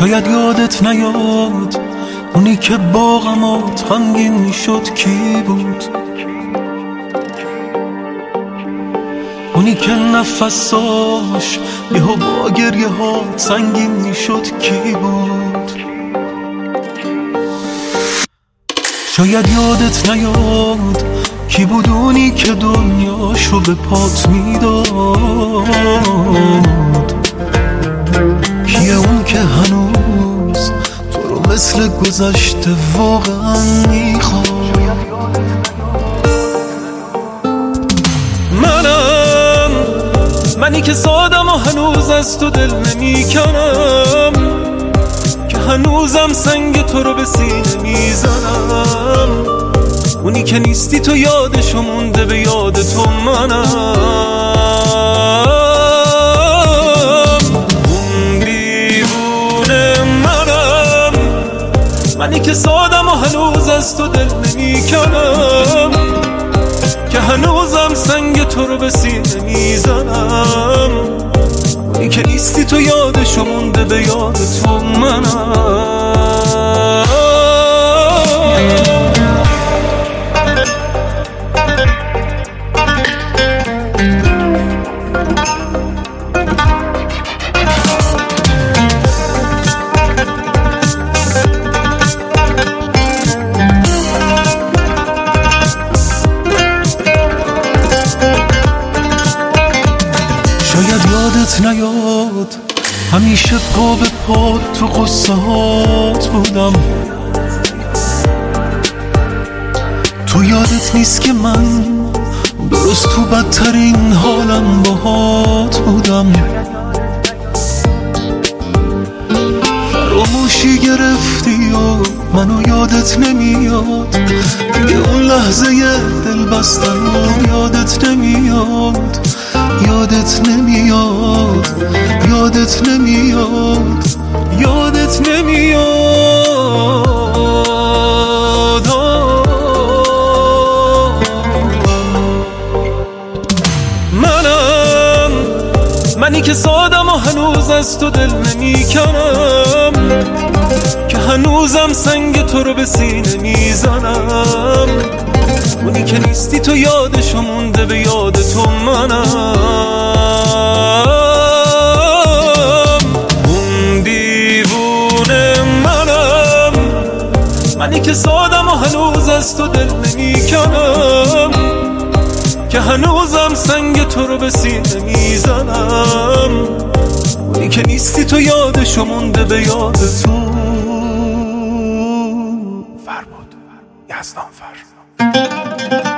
شاید یادت نیاد اونی که با غمات غمگین میشد کی بود، اونی که نفساش یهو با گریه ها سنگین میشد کی بود. شاید یادت نیاد کی بود اونی که دنیاشو به پات میداد، کیه اون که هنوز تو رو مثل گذشته واقعا میخواد. منی که سادم و هنوز از تو دل نمیکنم، که هنوزم سنگ تو رو به سینه میزنم. اونی که نیستی تو یادشو مونده به یاد تو منم. اون دیوونه منم، منی که سادم و هنوز از تو دل نمیکنم، که هنوزم سنگ تو رو به سینه میزنم. اونی که نیستی تو یادشو مونده به یاد تو منم. شاید یادت نیاد همیشه پا به پا تو قصه هات بودم. تو یادت نیست که من درست تو بدترین حالم باهات بودم. فراموشی گرفتی و منو یادت نمیاد، دیگه اون لحظه دل بستن و یادت نمیاد، یادت نمیاد، یادت نمیاد، یادت نمیاد. منی که سادم و هنوز از تو دل نمیکنم، که هنوزم سنگ تو رو به سینه میزنم. اونی که نیستی تو یادشو مونده به یاد تو منم. اون دیوونه منم، منی که سادم و هنوز از تو دل نمیکنم، که هنوزم سنگ تو رو به سینه میزنم. اونی که نیستی تو یادشو مونده به یاد تو. فربود یزدان فر